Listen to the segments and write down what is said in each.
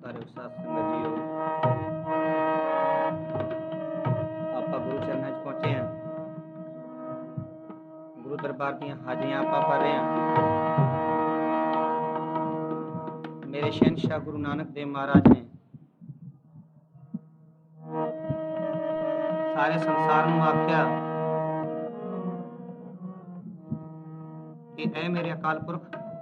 ਨਮਸਕਾਰ ਸਾਧ ਸੰਗਤ ਜੀਓ। ਆਪਾਂ ਗੁਰੂ ਚਰਨਾਂ 'ਚ ਪਹੁੰਚੇ ਹਾਂ। ਗੁਰੂ ਦਰਬਾਰ ਦੀਆਂ ਹਾਜ਼ਰੀਆਂ ਆਪਾਂ ਭਰ ਰਹੇ ਹਾਂ। ਮੇਰੇ ਸ਼ਹਿਨशाह ਗੁਰੂ ਨਾਨਕ ਦੇਵ ਮਹਾਰਾਜ ਨੇ ਸਾਰੇ ਸੰਸਾਰ ਨੂੰ ਆਖਿਆ ਕਿ ਐ ਮੇਰੇ ਅਕਾਲ ਪੁਰਖ,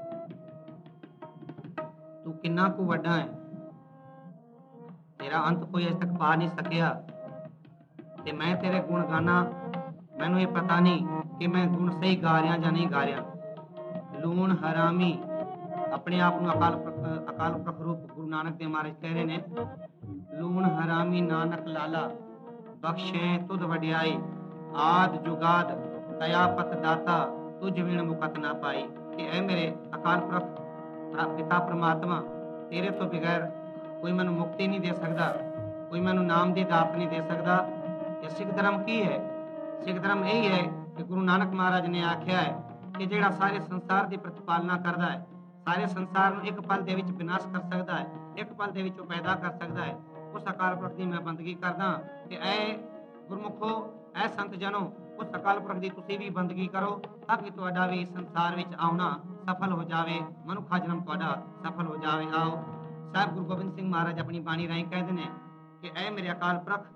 ਤੂੰ ਕਿੰਨਾ ਕੁ ਵੱਡਾ ਹੈ, तेरा अंत कोई अज तक पा नहीं सकिया ते मैं तेरे गुण गाना। मैनू ये पता नहीं कि मैं गुण सही गा रहा या नहीं गा रहा। लूण हरामी अपने आप को अकाल पुरख रूप गुरु नानक देव महाराज कह रहे ने। लूण हरामी नानक लाला बख्शे तुद वड्याई, आद जुगाद दया पत दाता तुझ विण मुकत ना पाई। कि ऐ मेरे अकाल पुरख पिता परमात्मा, तेरे तो बगैर कोई मैनू मुक्ति नहीं दे सकता, कोई मैनू नाम की दात नहीं दे सकता। ये सिख धर्म की है? सिख धर्म यही है कि गुरु नानक महाराज ने आख्या है कि जिहड़ा सारे संसार की प्रतिपालना करता है, सारे संसार को एक पल दे विच विनाश कर सकता है, एक पल दे विच पैदा कर सकता है, उस अकाल पुरख की मैं बंदगी करदा। कि ऐ गुरमुखो, ऐ संत जनों, उस अकाल पुरख की तुसीं भी बंदगी करो ताकि तुहाडा भी संसार विच आउणा सफल हो जाए, मनुखा जन्म तुहाडा सफल हो जाए। आओ साहब गुरु गोबिंद सिंह महाराज अपनी बाणी राही कहते हैं कि ऐ मेरे अकाल पुरख,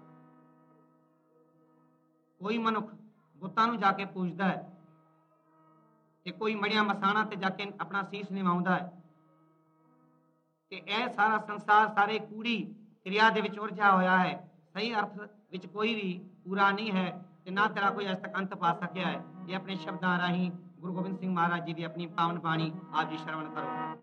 कोई मनुख बुतां नूं जाके पूजदा है ते कोई मड़िया मसाणा ते जाके अपना सीस निवाउंदा है। कि ऐ सारा संसार सारे कूड़ी क्रिया दे विच उलझा होया है, सही अर्थ विच कोई भी पूरा नहीं है ते ना तेरा कोई अज तक अंत पा सकिया है। ये अपने शब्दां राही गुरु गोबिंद सिंह महाराज जी की अपनी पावन बाणी आप जी श्रवण करो।